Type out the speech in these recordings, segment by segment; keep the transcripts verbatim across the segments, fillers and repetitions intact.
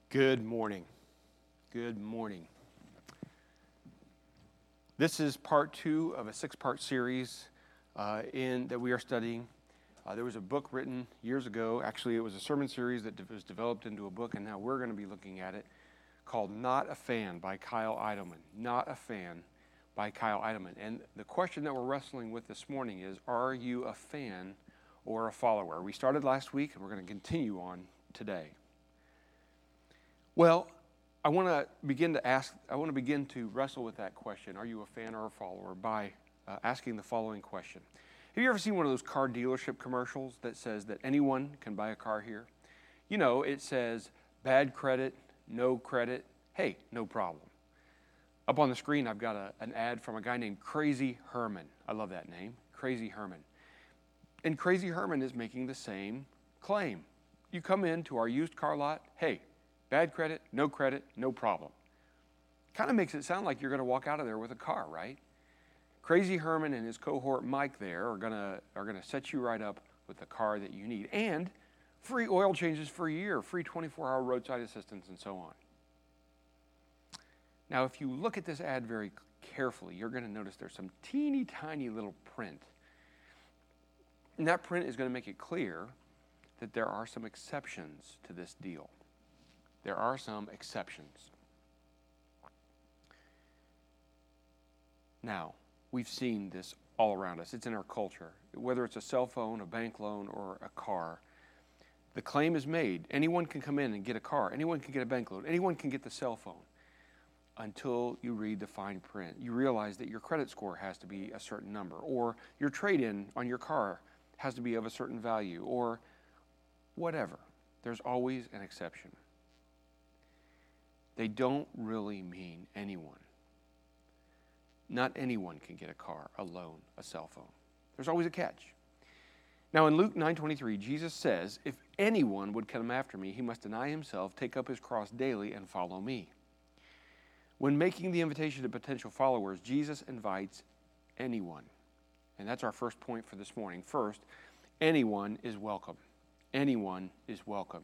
Good morning. Good morning. This is part two of a six-part series uh, in that we are studying. Uh, there was a book written years ago. Actually, it was a sermon series that de- was developed into a book, and now we're going to be looking at it, called Not a Fan by Kyle Idleman. Not a Fan by Kyle Idleman. And the question that we're wrestling with this morning is, are you a fan or a follower? We started last week, and we're going to continue on today. Well, I want to begin to ask, I want to begin to wrestle with that question, are you a fan or a follower, by uh, asking the following question. Have you ever seen one of those car dealership commercials that says that anyone can buy a car here? You know, it says, bad credit, no credit, hey, no problem. Up on the screen, I've got a, an ad from a guy named Crazy Herman. I love that name, Crazy Herman. And Crazy Herman is making the same claim. You come into our used car lot, hey, bad credit, no credit, no problem. Kind of makes it sound like you're going to walk out of there with a car, right? Crazy Herman and his cohort Mike there are going to are going to set you right up with the car that you need. And free oil changes for a year, free twenty-four hour roadside assistance, and so on. Now, if you look at this ad very carefully, you're going to notice there's some teeny tiny little print. And that print is going to make it clear that there are some exceptions to this deal. There are some exceptions. Now, we've seen this all around us. It's in our culture. Whether it's a cell phone, a bank loan, or a car, the claim is made, anyone can come in and get a car. Anyone can get a bank loan. Anyone can get the cell phone. Until you read the fine print. You realize that your credit score has to be a certain number, or your trade-in on your car has to be of a certain value, or whatever. There's always an exception. They don't really mean anyone. Not anyone can get a car, a loan, a cell phone. There's always a catch. Now in Luke nine twenty-three, Jesus says, if anyone would come after me, he must deny himself, take up his cross daily, and follow me. When making the invitation to potential followers, Jesus invites anyone. And that's our first point for this morning. First, anyone is welcome. Anyone is welcome.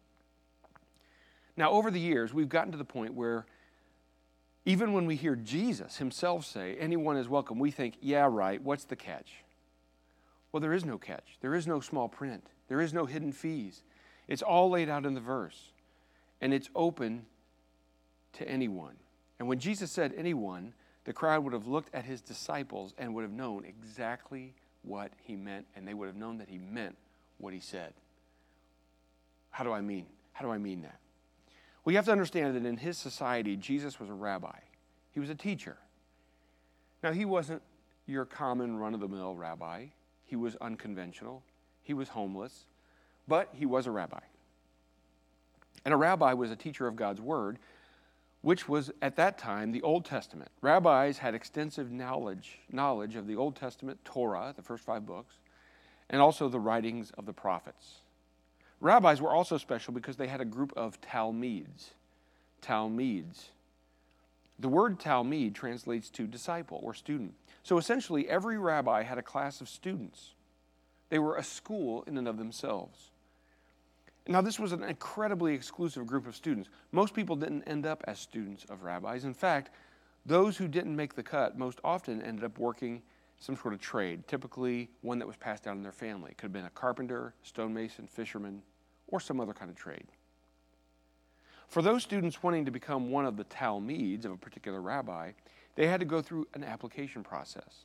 Now, over the years, we've gotten to the point where even when we hear Jesus himself say, anyone is welcome, we think, yeah, right, what's the catch? Well, there is no catch. There is no small print. There is no hidden fees. It's all laid out in the verse, and it's open to anyone. And when Jesus said anyone, the crowd would have looked at his disciples and would have known exactly what he meant, and they would have known that he meant what he said. How do I mean? How do I mean that? Well, you have to understand that in his society, Jesus was a rabbi. He was a teacher. Now, he wasn't your common run-of-the-mill rabbi. He was unconventional. He was homeless. But he was a rabbi. And a rabbi was a teacher of God's word, which was, at that time, the Old Testament. Rabbis had extensive knowledge, knowledge of the Old Testament, Torah, the first five books, and also the writings of the prophets. Rabbis were also special because they had a group of talmids. Talmids. The word talmid translates to disciple or student. So essentially, every rabbi had a class of students. They were a school in and of themselves. Now, this was an incredibly exclusive group of students. Most people didn't end up as students of rabbis. In fact, those who didn't make the cut most often ended up working some sort of trade, typically one that was passed down in their family. It could have been a carpenter, stonemason, fisherman, or some other kind of trade. For those students wanting to become one of the talmids of a particular rabbi, they had to go through an application process.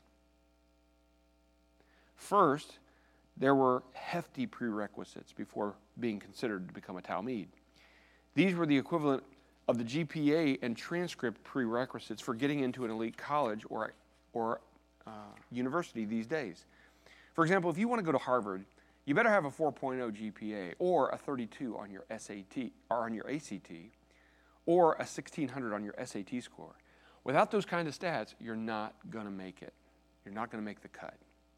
First, there were hefty prerequisites before being considered to become a talmid. These were the equivalent of the G P A and transcript prerequisites for getting into an elite college or, or uh, university these days. For example, if you want to go to Harvard, you better have a four point oh G P A or a thirty-two on your S A T or on your A C T or a sixteen hundred on your S A T score. Without those kind of stats, you're not going to make it. You're not going to make the cut.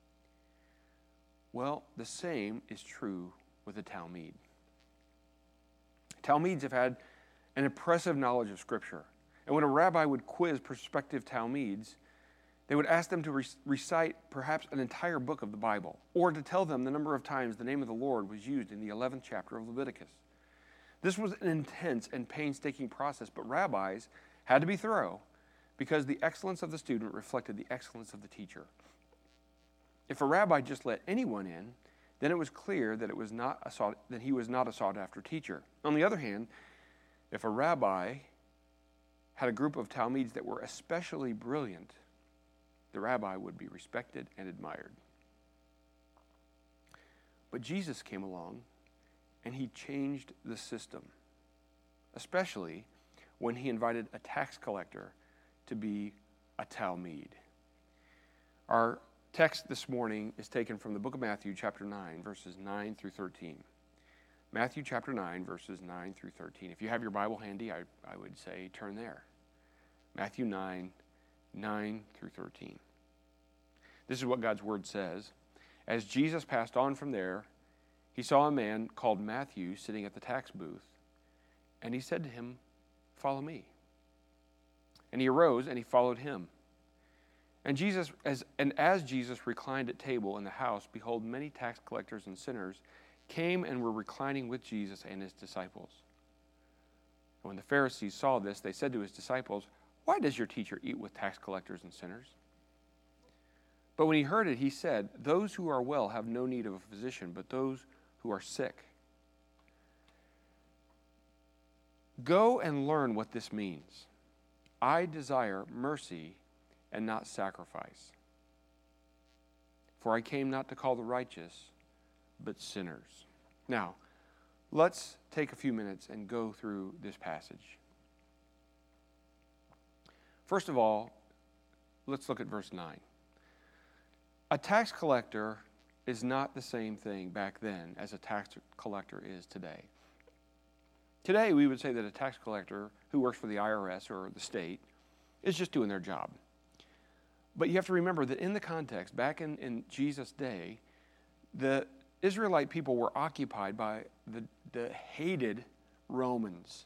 Well, the same is true with the Talmud. Talmids have had an impressive knowledge of Scripture. And when a rabbi would quiz prospective Talmids, they would ask them to re- recite perhaps an entire book of the Bible, or to tell them the number of times the name of the Lord was used in the eleventh chapter of Leviticus. This was an intense and painstaking process, but rabbis had to be thorough because the excellence of the student reflected the excellence of the teacher. If a rabbi just let anyone in, then it was clear that it was not a sought, that he was not a sought-after teacher. On the other hand, if a rabbi had a group of Talmids that were especially brilliant, the rabbi would be respected and admired. But Jesus came along and he changed the system, especially when he invited a tax collector to be a Talmid. Our text this morning is taken from the book of Matthew, chapter nine, verses nine through thirteen. Matthew chapter nine, verses nine through thirteen. If you have your Bible handy, I, I would say turn there. Matthew nine, nine through thirteen. This is what God's word says. As Jesus passed on from there, he saw a man called Matthew sitting at the tax booth, and he said to him, "Follow me." And he arose and he followed him. And Jesus, as and as Jesus reclined at table in the house, behold, many tax collectors and sinners came and were reclining with Jesus and his disciples. And when the Pharisees saw this, they said to his disciples, "Why does your teacher eat with tax collectors and sinners?" But when he heard it, he said, "Those who are well have no need of a physician, but those who are sick. Go and learn what this means. I desire mercy and not sacrifice. For I came not to call the righteous, but sinners." Now, let's take a few minutes and go through this passage. First of all, let's look at verse nine. A tax collector is not the same thing back then as a tax collector is today. Today, we would say that a tax collector who works for the I R S or the state is just doing their job. But you have to remember that in the context, back in, in Jesus' day, the Israelite people were occupied by the, the hated Romans.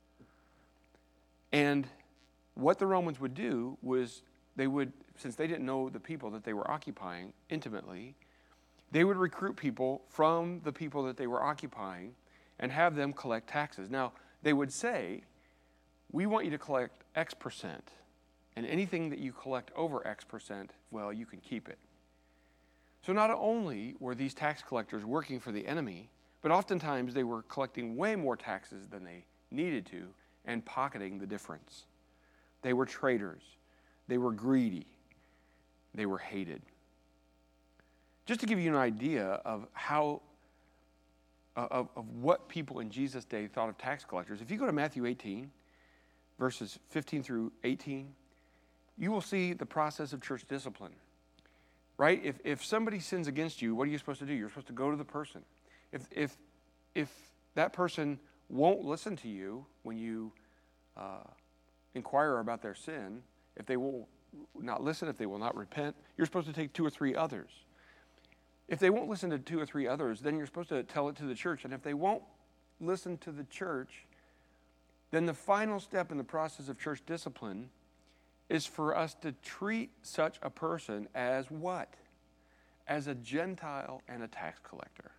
And what the Romans would do was they would, since they didn't know the people that they were occupying intimately, they would recruit people from the people that they were occupying and have them collect taxes. Now, they would say, "We want you to collect X percent, and anything that you collect over X percent, well, you can keep it." So not only were these tax collectors working for the enemy, but oftentimes they were collecting way more taxes than they needed to and pocketing the difference. They were traitors. They were greedy. They were hated. Just to give you an idea of how, of, of what people in Jesus' day thought of tax collectors, if you go to Matthew eighteen, verses fifteen through eighteen, you will see the process of church discipline, right? If, if somebody sins against you, what are you supposed to do? You're supposed to go to the person. If, if, if that person won't listen to you when you uh, inquire about their sin, if they will not listen, if they will not repent, you're supposed to take two or three others. If they won't listen to two or three others, then you're supposed to tell it to the church. And if they won't listen to the church, then the final step in the process of church discipline is for us to treat such a person as what? As a Gentile and a tax collector.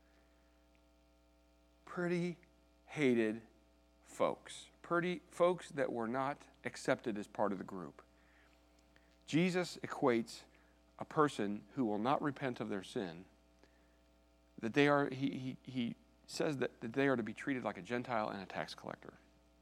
Pretty hated folks. Pretty folks that were not accepted as part of the group. Jesus equates a person who will not repent of their sin, that they are, he, he, he says that, that they are to be treated like a Gentile and a tax collector.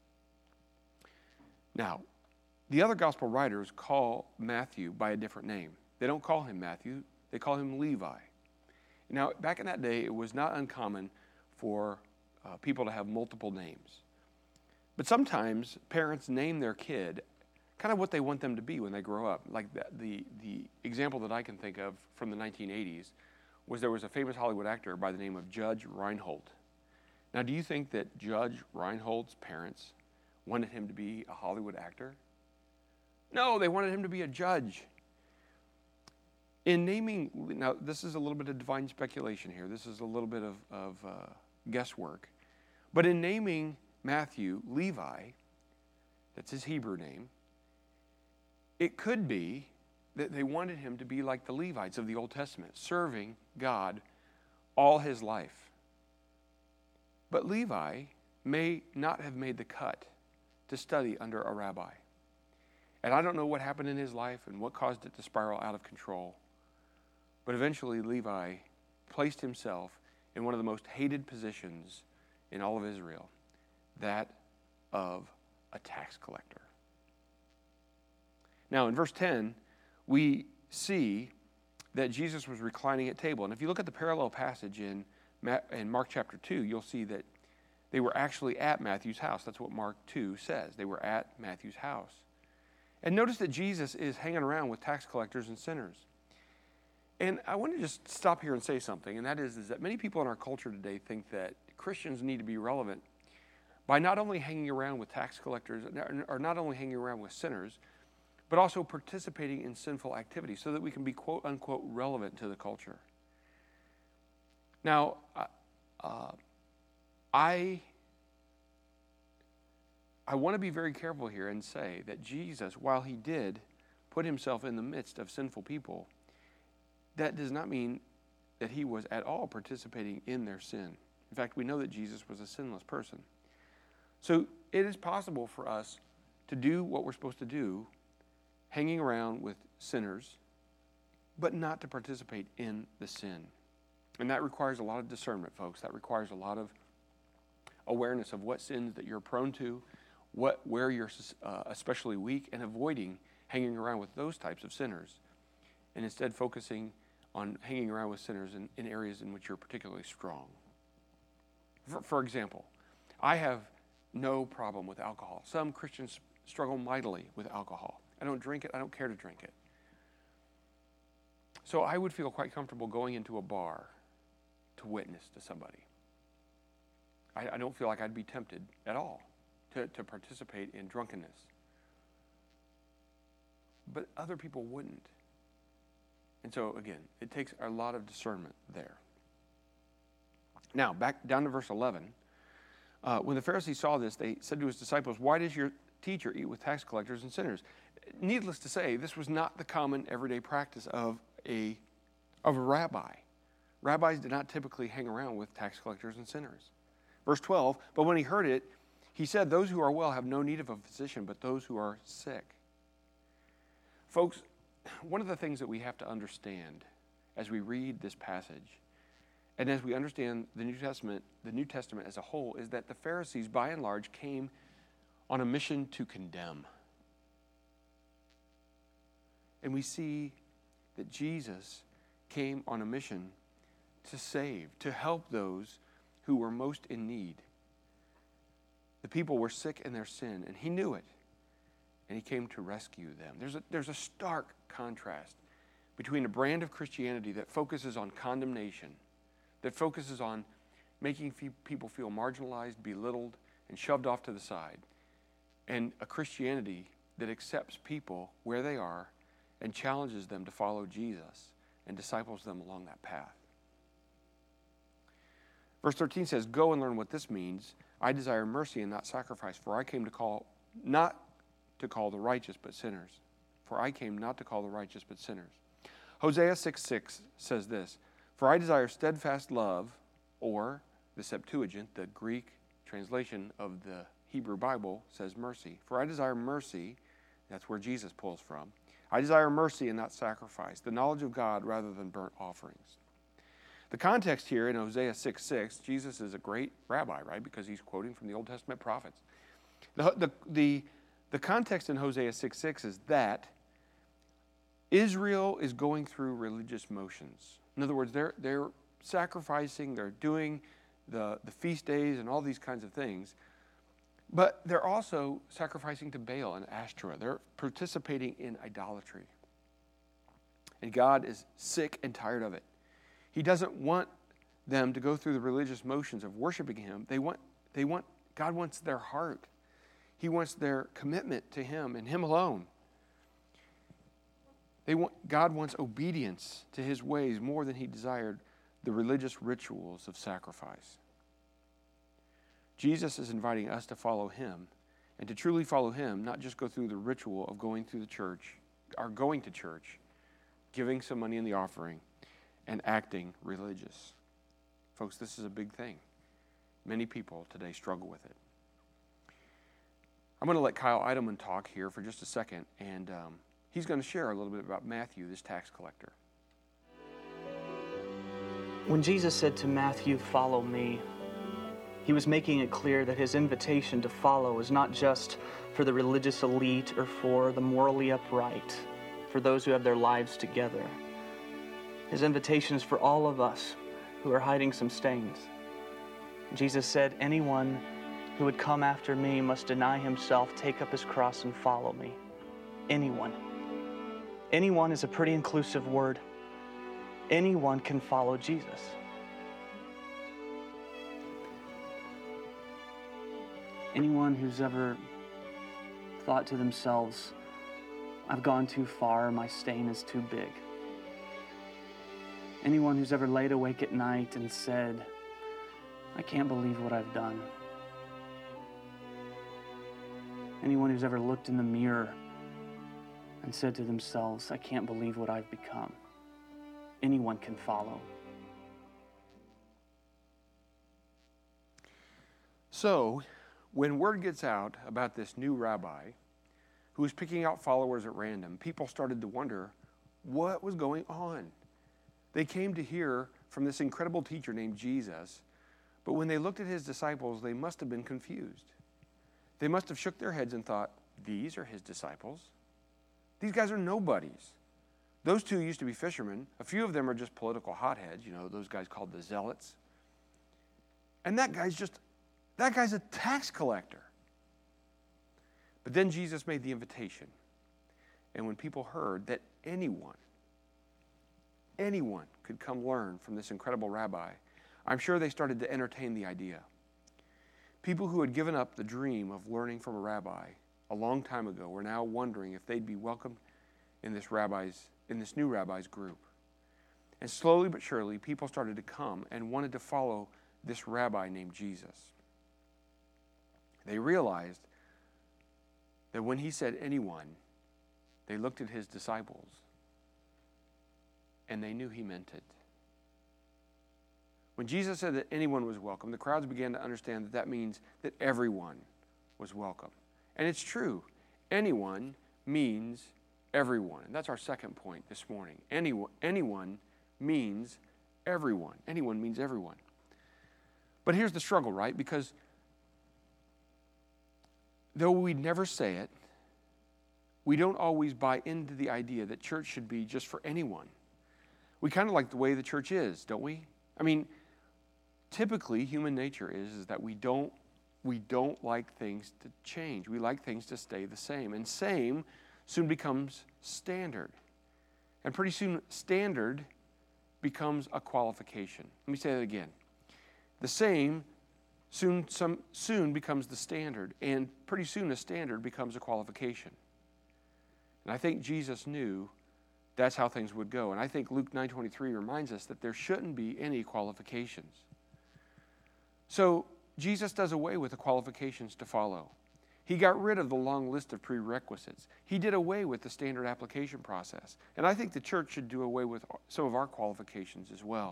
Now, the other gospel writers call Matthew by a different name. They don't call him Matthew, they call him Levi. Now, back in that day, it was not uncommon for uh, people to have multiple names. But sometimes parents name their kid kind of what they want them to be when they grow up. Like the, the, the example that I can think of from the nineteen eighties was there was a famous Hollywood actor by the name of Judge Reinhold. Now, do you think that Judge Reinhold's parents wanted him to be a Hollywood actor? No, they wanted him to be a judge. In naming, now this is a little bit of divine speculation here. This is a little bit of, of uh, guesswork. But in naming Matthew Levi, that's his Hebrew name, it could be that they wanted him to be like the Levites of the Old Testament, serving God all his life. But Levi may not have made the cut to study under a rabbi. And I don't know what happened in his life and what caused it to spiral out of control. But eventually Levi placed himself in one of the most hated positions in all of Israel, that of a tax collector. Now in verse ten, we see that Jesus was reclining at table. And if you look at the parallel passage in, in Mark chapter two, you'll see that they were actually at Matthew's house. That's what Mark two says. They were at Matthew's house. And notice that Jesus is hanging around with tax collectors and sinners. And I want to just stop here and say something, and that is, is that many people in our culture today think that Christians need to be relevant by not only hanging around with tax collectors, or not only hanging around with sinners, but also participating in sinful activities so that we can be quote unquote relevant to the culture. Now, uh, I, I want to be very careful here and say that Jesus, while he did put himself in the midst of sinful people, that does not mean that he was at all participating in their sin. In fact, we know that Jesus was a sinless person. So it is possible for us to do what we're supposed to do, hanging around with sinners, but not to participate in the sin. And that requires a lot of discernment, folks. That requires a lot of awareness of what sins that you're prone to, what where you're uh, especially weak, and avoiding hanging around with those types of sinners, and instead focusing on hanging around with sinners in, in areas in which you're particularly strong. For, for example, I have no problem with alcohol. Some Christians struggle mightily with alcohol. I don't drink it. I don't care to drink it. So I would feel quite comfortable going into a bar to witness to somebody. I, I don't feel like I'd be tempted at all to, to participate in drunkenness. But other people wouldn't. And so, again, it takes a lot of discernment there. Now, back down to verse eleven. Uh, when the Pharisees saw this, they said to his disciples, "Why does your teacher eat with tax collectors and sinners?" Needless to say, this was not the common everyday practice of a, of a rabbi. Rabbis did not typically hang around with tax collectors and sinners. Verse twelve, "But when he heard it, he said, 'Those who are well have no need of a physician, but those who are sick.'" Folks, one of the things that we have to understand as we read this passage, and as we understand the New Testament, the New Testament as a whole, is that the Pharisees, by and large, came on a mission to condemn. And we see that Jesus came on a mission to save, to help those who were most in need. The people were sick in their sin, and he knew it, and he came to rescue them. There's a, there's a stark contrast between a brand of Christianity that focuses on condemnation, that focuses on making people feel marginalized, belittled, and shoved off to the side, and a Christianity that accepts people where they are and challenges them to follow Jesus and disciples them along that path. Verse thirteen says, "Go and learn what this means. I desire mercy and not sacrifice, for I came to call, not to call the righteous, but sinners. For I came not to call the righteous, but sinners." Hosea six six says this, "For I desire steadfast love," or the Septuagint, the Greek translation of the Hebrew Bible, says mercy. "For I desire mercy," that's where Jesus pulls from, "I desire mercy and not sacrifice, the knowledge of God rather than burnt offerings." The context here in Hosea six six, Jesus is a great rabbi, right? Because he's quoting from the Old Testament prophets. The, the, the, the context in Hosea six six is that Israel is going through religious motions. In other words, they're, they're sacrificing, they're doing the, the feast days and all these kinds of things, but they're also sacrificing to Baal and Ashtoreth. They're participating in idolatry. And God is sick and tired of it. He doesn't want them to go through the religious motions of worshiping him. They want, they want, God wants their heart. He wants their commitment to him and him alone. They want, God wants obedience to his ways more than he desired the religious rituals of sacrifice. Jesus is inviting us to follow him, and to truly follow him, not just go through the ritual of going through the church, or going to church, giving some money in the offering, and acting religious. Folks, this is a big thing. Many people today struggle with it. I'm going to let Kyle Eidelman talk here for just a second, and um, he's going to share a little bit about Matthew, this tax collector. When Jesus said to Matthew, "Follow me," he was making it clear that his invitation to follow is not just for the religious elite or for the morally upright, for those who have their lives together. His invitation is for all of us who are hiding some stains. Jesus said, "Anyone who would come after me must deny himself, take up his cross, and follow me." Anyone. Anyone is a pretty inclusive word. Anyone can follow Jesus. Anyone who's ever thought to themselves, "I've gone too far, my stain is too big." Anyone who's ever laid awake at night and said, "I can't believe what I've done." Anyone who's ever looked in the mirror and said to themselves, "I can't believe what I've become." Anyone can follow. So, when word gets out about this new rabbi who was picking out followers at random, people started to wonder what was going on. They came to hear from this incredible teacher named Jesus, but when they looked at his disciples, they must have been confused. They must have shook their heads and thought, "These are his disciples? These guys are nobodies. Those two used to be fishermen. A few of them are just political hotheads, you know, those guys called the zealots. And that guy's just, that guy's a tax collector." But then Jesus made the invitation. And when people heard that anyone, anyone could come learn from this incredible rabbi, I'm sure they started to entertain the idea. People who had given up the dream of learning from a rabbi a long time ago were now wondering if they'd be welcomed in this rabbi's, in this new rabbi's group. And slowly but surely, people started to come and wanted to follow this rabbi named Jesus. They realized that when he said anyone, they looked at his disciples and they knew he meant it. When Jesus said that anyone was welcome, the crowds began to understand that that means that everyone was welcome. And it's true. Anyone means everyone. And that's our second point this morning. Anyone, anyone means everyone. Anyone means everyone. But here's the struggle, right? Because though we never say it, we don't always buy into the idea that church should be just for anyone. We kind of like the way the church is, don't we? I mean, typically human nature is, is that we don't we don't like things to change. We like things to stay the same. And same soon becomes standard. And pretty soon standard becomes a qualification. Let me say that again. The same soon some soon becomes the standard, and pretty soon a standard becomes a qualification. And I think Jesus knew that's how things would go. And I think Luke nine twenty-three reminds us that there shouldn't be any qualifications. So Jesus does away with the qualifications to follow. He got rid of the long list of prerequisites. He did away with the standard application process. And I think the church should do away with some of our qualifications as well.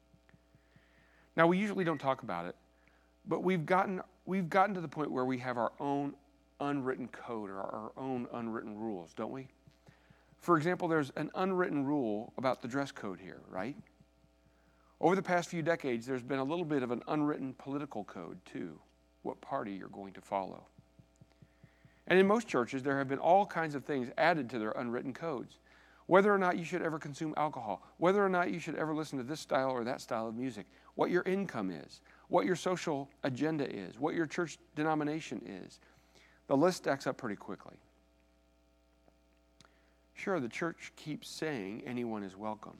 Now, we usually don't talk about it, but we've gotten, we've gotten to the point where we have our own unwritten code or our own unwritten rules, don't we? For example, there's an unwritten rule about the dress code here, right? Over the past few decades, there's been a little bit of an unwritten political code, too, what party you're going to follow. And in most churches, there have been all kinds of things added to their unwritten codes. Whether or not you should ever consume alcohol, whether or not you should ever listen to this style or that style of music, what your income is, what your social agenda is, what your church denomination is. The list stacks up pretty quickly. Sure, the church keeps saying anyone is welcome.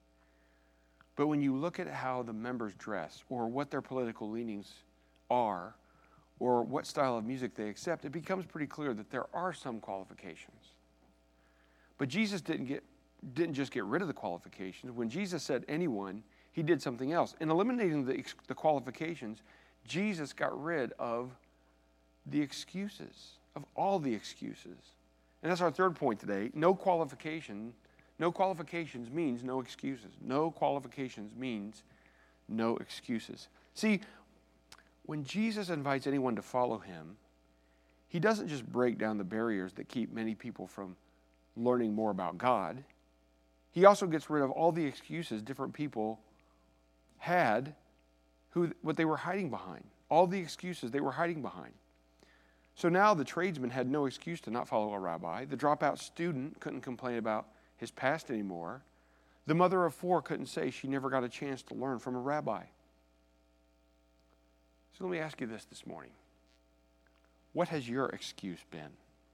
But when you look at how the members dress or what their political leanings are or what style of music they accept, it becomes pretty clear that there are some qualifications. But Jesus didn't get didn't just get rid of the qualifications. When Jesus said anyone, he did something else. In eliminating the, the qualifications, Jesus got rid of the excuses, of all the excuses. And that's our third point today. No qualification, no qualifications means no excuses. No qualifications means no excuses. See, when Jesus invites anyone to follow him, he doesn't just break down the barriers that keep many people from learning more about God. He also gets rid of all the excuses different people had, who what they were hiding behind, all the excuses they were hiding behind. So now the tradesman had no excuse to not follow a rabbi. The dropout student couldn't complain about his past anymore. The mother of four couldn't say she never got a chance to learn from a rabbi. So let me ask you this this morning. What has your excuse been?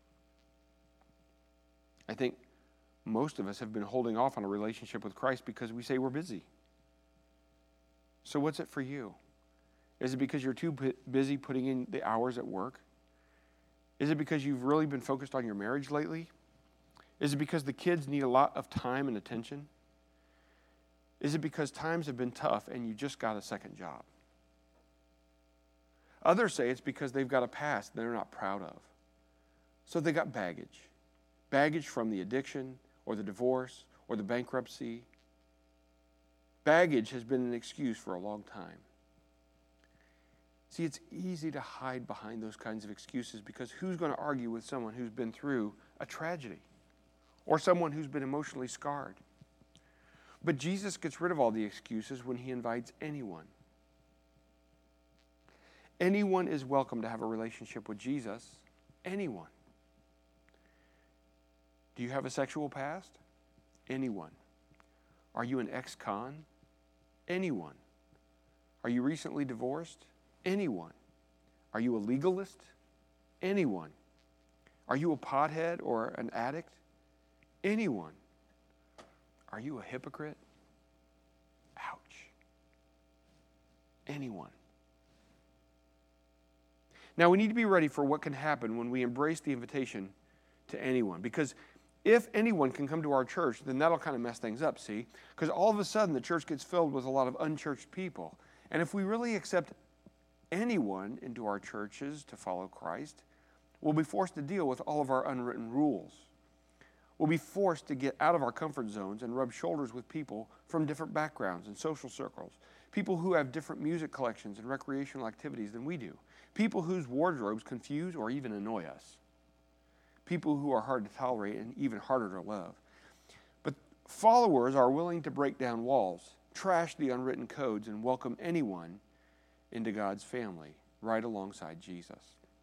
I think most of us have been holding off on a relationship with Christ because we say we're busy. So what's it for you? Is it because you're too busy putting in the hours at work? Is it because you've really been focused on your marriage lately? Is it because the kids need a lot of time and attention? Is it because times have been tough and you just got a second job? Others say it's because they've got a past they're not proud of. So they got baggage. Baggage from the addiction or the divorce or the bankruptcy. Baggage has been an excuse for a long time. See, it's easy to hide behind those kinds of excuses because who's going to argue with someone who's been through a tragedy or someone who's been emotionally scarred? But Jesus gets rid of all the excuses when he invites anyone. Anyone is welcome to have a relationship with Jesus. Anyone. Do you have a sexual past? Anyone. Are you an ex-con? Anyone. Are you recently divorced? Anyone. Are you a legalist? Anyone. Are you a pothead or an addict? Anyone. Are you a hypocrite? Ouch. Anyone. Now, we need to be ready for what can happen when we embrace the invitation to anyone. Because if anyone can come to our church, then that'll kind of mess things up, see? Because all of a sudden, the church gets filled with a lot of unchurched people. And if we really accept anyone into our churches to follow Christ, we'll be forced to deal with all of our unwritten rules. We'll be forced to get out of our comfort zones and rub shoulders with people from different backgrounds and social circles, people who have different music collections and recreational activities than we do, people whose wardrobes confuse or even annoy us, people who are hard to tolerate and even harder to love. But followers are willing to break down walls, trash the unwritten codes, and welcome anyone into God's family right alongside Jesus.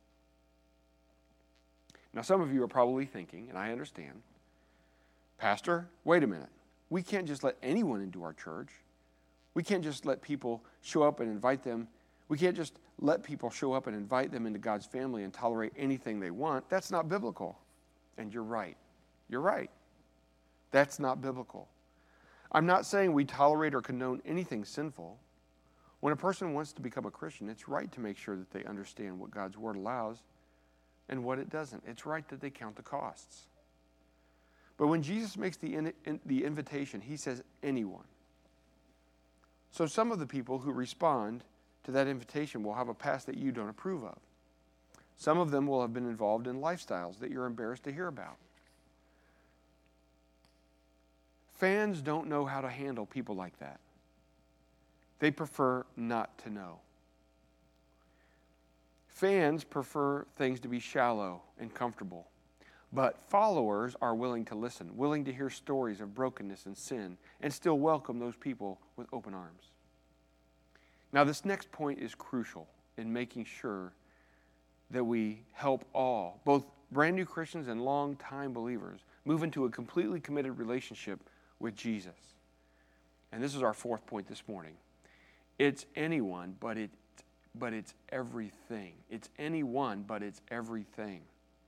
Now, some of you are probably thinking, and I understand, Pastor, wait a minute. We can't just let anyone into our church. We can't just let people show up and invite them. We can't just let people show up and invite them into God's family and tolerate anything they want. That's not biblical. And you're right. You're right. That's not biblical. I'm not saying we tolerate or condone anything sinful. When a person wants to become a Christian, it's right to make sure that they understand what God's Word allows and what it doesn't. It's right that they count the costs. But when Jesus makes the, in, in, the invitation, he says anyone. So some of the people who respond to that invitation will have a past that you don't approve of. Some of them will have been involved in lifestyles that you're embarrassed to hear about. Fans don't know how to handle people like that. They prefer not to know. Fans prefer things to be shallow and comfortable. But followers are willing to listen, willing to hear stories of brokenness and sin, and still welcome those people with open arms. Now, this next point is crucial in making sure that we help all, both brand new Christians and long-time believers, move into a completely committed relationship with Jesus. And this is our fourth point this morning. It's anyone, but it, but it's everything. It's anyone, but it's everything.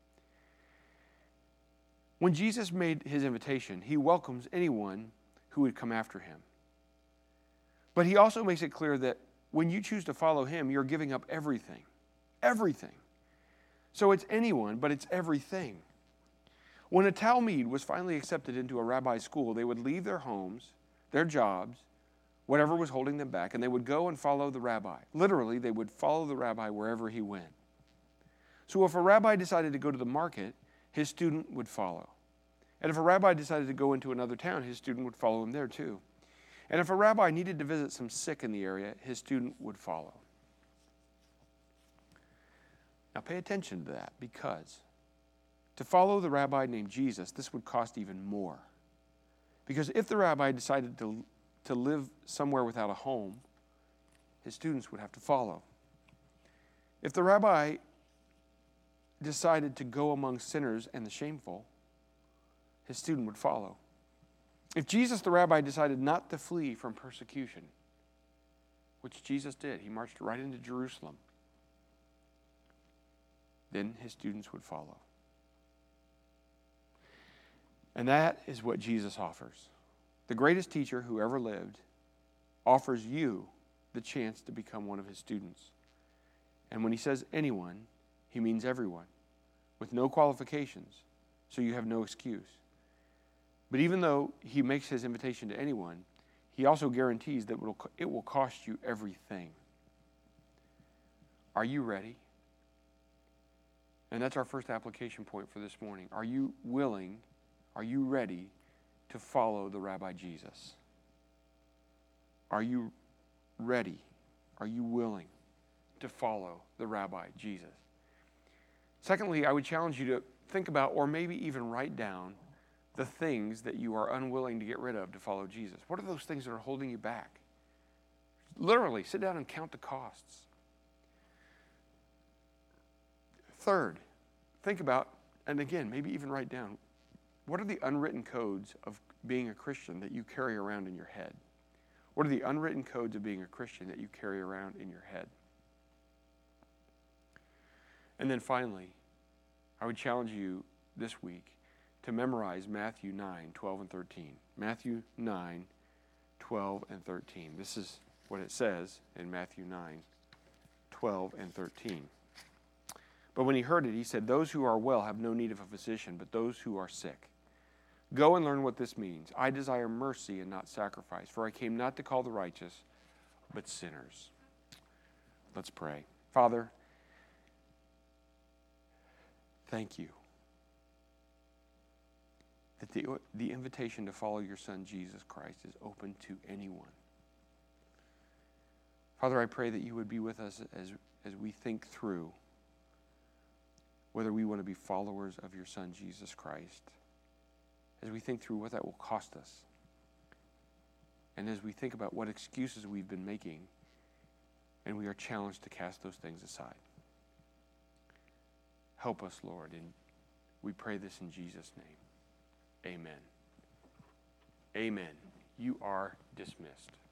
When Jesus made his invitation, he welcomes anyone who would come after him. But he also makes it clear that when you choose to follow him, you're giving up everything. Everything. So it's anyone, but it's everything. When a Talmud was finally accepted into a rabbi's school, they would leave their homes, their jobs, whatever was holding them back, and they would go and follow the rabbi. Literally, they would follow the rabbi wherever he went. So if a rabbi decided to go to the market, his student would follow. And if a rabbi decided to go into another town, his student would follow him there too. And if a rabbi needed to visit some sick in the area, his student would follow. Now pay attention to that, because to follow the rabbi named Jesus, this would cost even more. Because if the rabbi decided to, to live somewhere without a home, his students would have to follow. If the rabbi decided to go among sinners and the shameful, his student would follow. If Jesus the rabbi decided not to flee from persecution, which Jesus did, he marched right into Jerusalem, then his students would follow. And that is what Jesus offers. The greatest teacher who ever lived offers you the chance to become one of his students. And when he says anyone, he means everyone, with no qualifications, so you have no excuse. But even though he makes his invitation to anyone, he also guarantees that it will, it will cost you everything. Are you ready? And that's our first application point for this morning. Are you willing, are you ready to follow the Rabbi Jesus? Are you ready? Are you willing to follow the Rabbi Jesus? Secondly, I would challenge you to think about, or maybe even write down, the things that you are unwilling to get rid of to follow Jesus. What are those things that are holding you back? Literally, sit down and count the costs. Third, think about, and again, maybe even write down, what are the unwritten codes of being a Christian that you carry around in your head? What are the unwritten codes of being a Christian that you carry around in your head? And then finally, I would challenge you this week to memorize Matthew nine, twelve, and thirteen. Matthew nine, twelve, and thirteen. This is what it says in Matthew nine, twelve, and thirteen. But when he heard it, he said, "Those who are well have no need of a physician, but those who are sick. Go and learn what this means. I desire mercy and not sacrifice, for I came not to call the righteous, but sinners." Let's pray. Father, thank you that the, the invitation to follow your Son, Jesus Christ, is open to anyone. Father, I pray that you would be with us as, as we think through whether we want to be followers of your Son, Jesus Christ, as we think through what that will cost us, and as we think about what excuses we've been making, and we are challenged to cast those things aside. Help us, Lord, and we pray this in Jesus' name. Amen. Amen. You are dismissed.